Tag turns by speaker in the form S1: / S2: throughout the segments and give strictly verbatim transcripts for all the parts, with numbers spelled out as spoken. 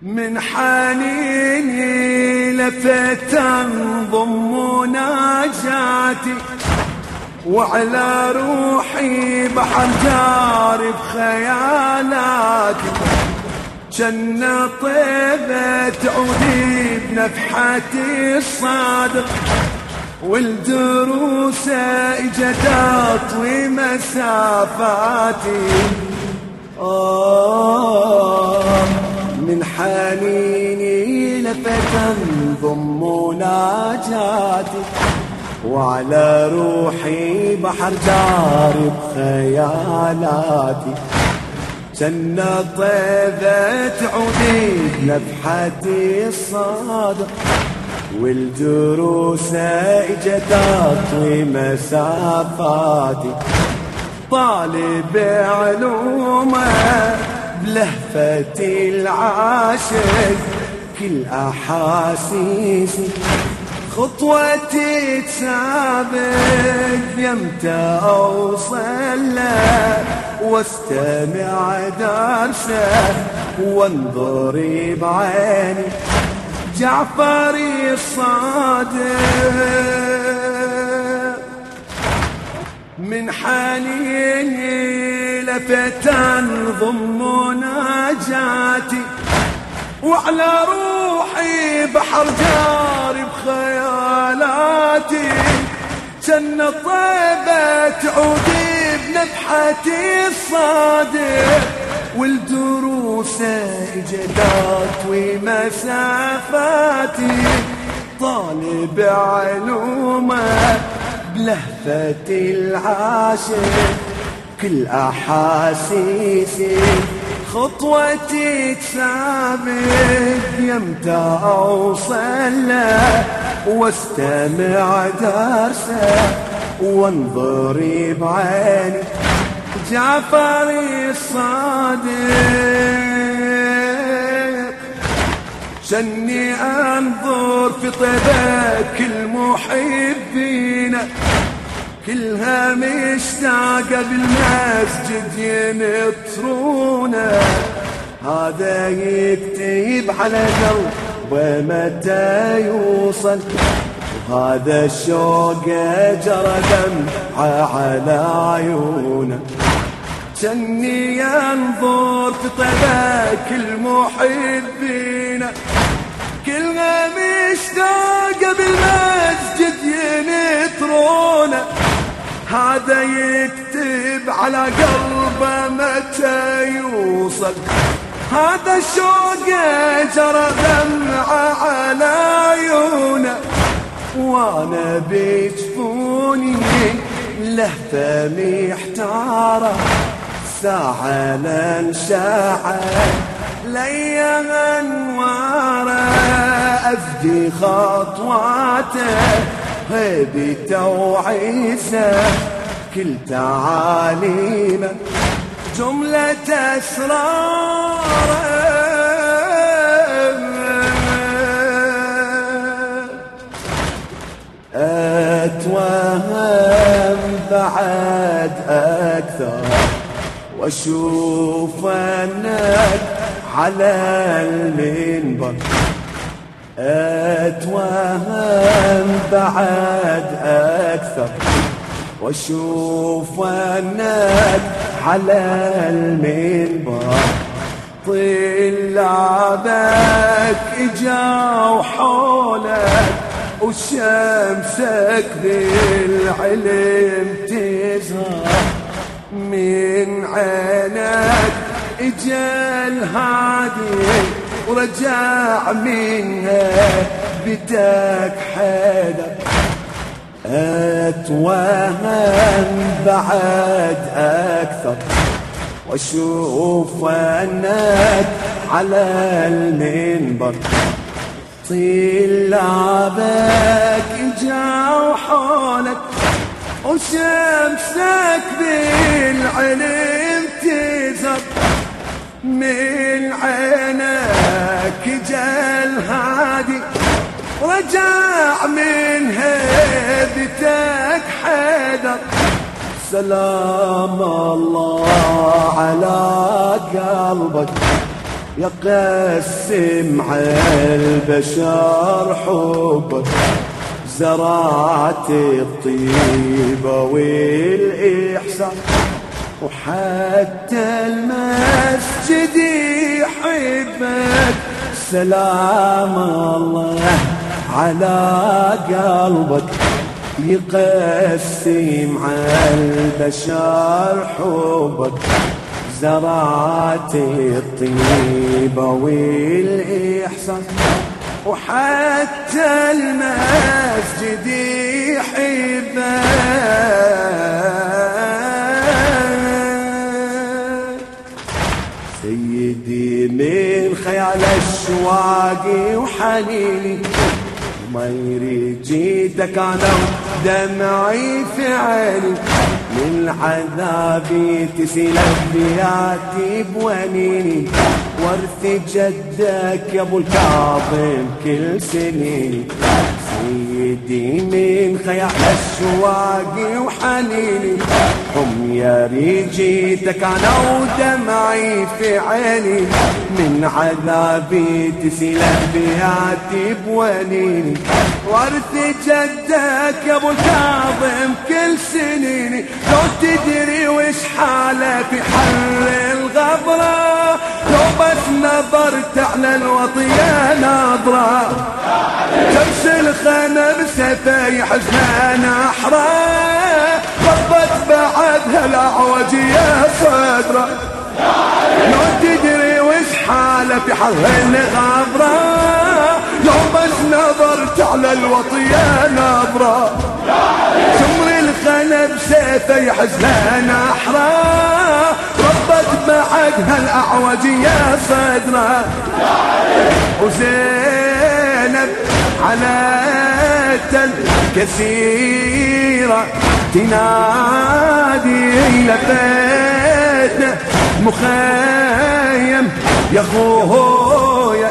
S1: من حنيني لفت انضم مناجاتي، وعلى روحي بحر جاري بخيالاتي، جنة طيبة تعودي بنفحتي الصادق، والدروس اجت اطوي مسافاتي. آه من حنيني لفت انضم مناجاتي، وعلى روحي بحر جاري بخيالاتي، جنة طيبة تعودي بنفحتي الصادق، والدروس اجت اطوي مسافاتي. طالب علومه بلهفتي العاشق، كل احاسيسي خطوتي تسابق، يمتى اوصل له واستمع درسه، وانظر بعيني جعفري الصادق. من حنيني لفت انضم مناجاتي، وعلى روحي بحر جاري بخيالاتي، جنة طيبة تعودي بنفحتي الصادق، والدروس اجت اطوي مسافاتي. طالب علومه بلهفتي العاشق، كل احاسيسي خطوتي تسابق، يمتى اوصل له واستمع درسه، وانظر بعيني جعفري الصادق. شني انظر في طيبك المحبين، كلها مشتاقة بالمسجد ينطرونه، هذا يكتب على قلبه متى يوصل، وهذا الشوق جرى دمعه على عيونه. جني ينظر في طيبك المحبين، كلها مشتاقة بالمسجد ينطرونه، هذا يكتب على قلبه متى يوصل، هذا الشوق جرى دمعه على عيونه. وانا بجفوني لهفة محتارة، ساعة لنشاعة ليا انواره، افدي خطواته هيبته وعيسى، كل تعاليمه جملة اسراره. اتوهم بعد اكثر، واشوف انك على المنبر، اتوهم بعد اكثر، واشوف انك على المنبر، طلابك اجاو حولك، وشمسك بالعلم تزهر، من عينك اجا الهادي، ورجع منها بتك حيدر. اتوهم بعد اكثر، واشوف انك على المنبر، طلابك اجاو حولك، وشمسك بالعلم تزهر، من عينك جا الهادي، رجع من هيبتك حيدر. سلام الله على قلبك يقسم على البشر حبك، زرعت الطيبة والإحسان، وحتى المسجد يحبك. سلام الله على قلبك، يقسم على البشر حبك، زرعت الطيبة والإحسان، وحتى المسجد يحبك. سيدي من خيال أشواقي وحنيني، ما يريد جيتك أنا ودمعي في عيني، من عذابي تسيل أبياتي بونيني، ورث جدك يا ابو الكاظم كل سنيني. سيدي من خيال أشواقي وحنيني، هم يا ريت جيتك أنا ودمعي في عيني، من عذابي تسيل أبياتي بونيني، ورث جدك يا ابو الكاظم كل سنيني. لو تدري وش حاله في حر الغبرة، لو بس نظرت على الوطية نظرة، شمس الخنا بسفي حزنان أحرى، ضبت بعدها الأعوجية صدرة. لو تدري وش حاله في حر الغبرة، لو بس نظرت على الوطية نظرة، سمر الخنا بسيفي حزنان أحرى، ربت بعدها الأعوجية صدرة. وزينب على الكثيرة تنادي لبيتنا مخيم يا خويا،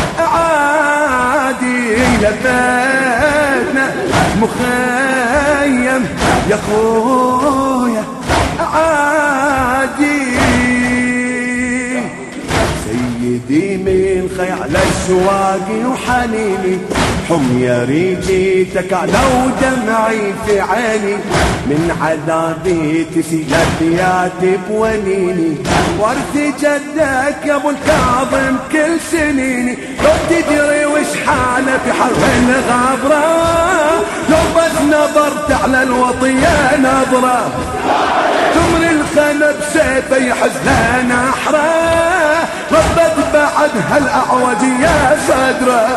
S1: عادي لبيتنا مخيم يا خويا عادي. سيدي من خيال أشواقي وحنيني، حم يا ريجيتك لو دمعي في عيني، من عذابي تسيل أبياتي بونيني، ورث جدك يا ابو الكاظم كل سنيني. لو تدري وش حاله في حرب الغبرة، لو بس نظرت على الوطية نظرة، تمر الخنا بسيفي حزنان أحرى، ربت بعدها الأعوجية صدرة.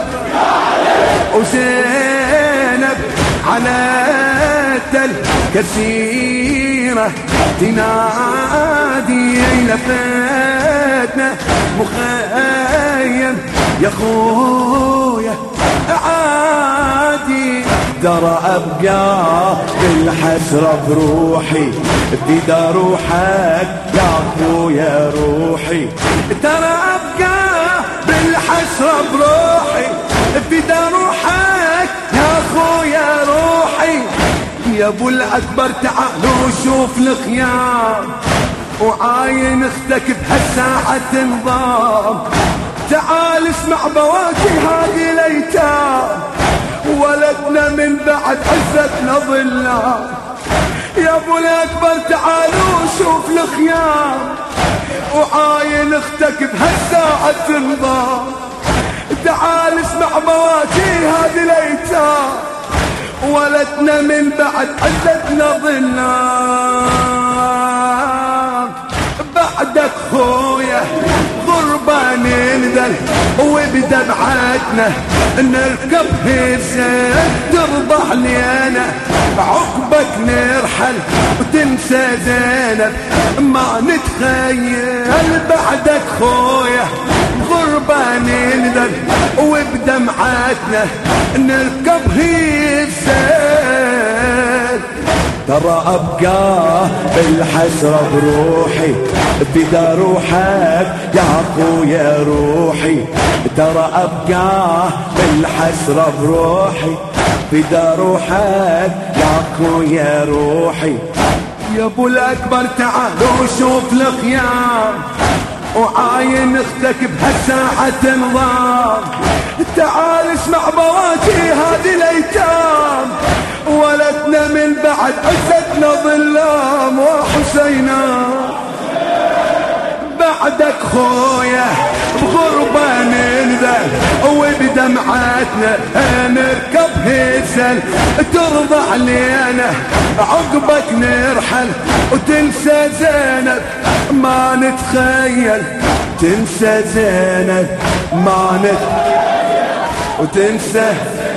S1: وزينب على الكثيرة تنادي لفتنا مخيم يا خويا عادي. درى أبقى بالحسرة بروحي، بدا روحك يا خويا روحي، ترى أبقى بالحسرة بروحي، بدا روحك يا خويا روحي. يا ابو الأكبر تعالوا شوف الخيام، وعاين اختك بهالساعة تنضام، تعال اسمع بواكي هذه الايتام، ولدنا من بعد عزتنا ظلام. يا ابو الأكبر تعالوا شوف الخيام، وعاين اختك بهالساعة تنضام، تعال اسمع بواكي هذه الايتام، ولدنا من بعد عزتنا ظلام. بعدك خويا غربان ننزل، وبدمعتنا نركب هزين، ترضح لينا عقبك نرحل وتنسى زينب ما نتخيل. بعدك خويا غربان ننزل، وبدمعتنا نركب هزين، ترى أبقى بالحسرة بروحي، بدا روحك يا خويا روحي، ترى أبقى بالحسرة بروحي، بدا روحك يا خويا روحي. يا ابو الأكبر تعالوا شوف الخيام، وعاين اختك بهالساعة تنظام. تعال اسمع بواكي هذه الايتام، ولدنا من بعد عزتنا ظلام. وحسينا بعدك خويا بغربة ننذل، وبدمعتنا نركب هزل. ترضى علينا عقبك نرحل وتنسى زينب، ما نتخيل تنسى زينب، ما نتخيل وتنسى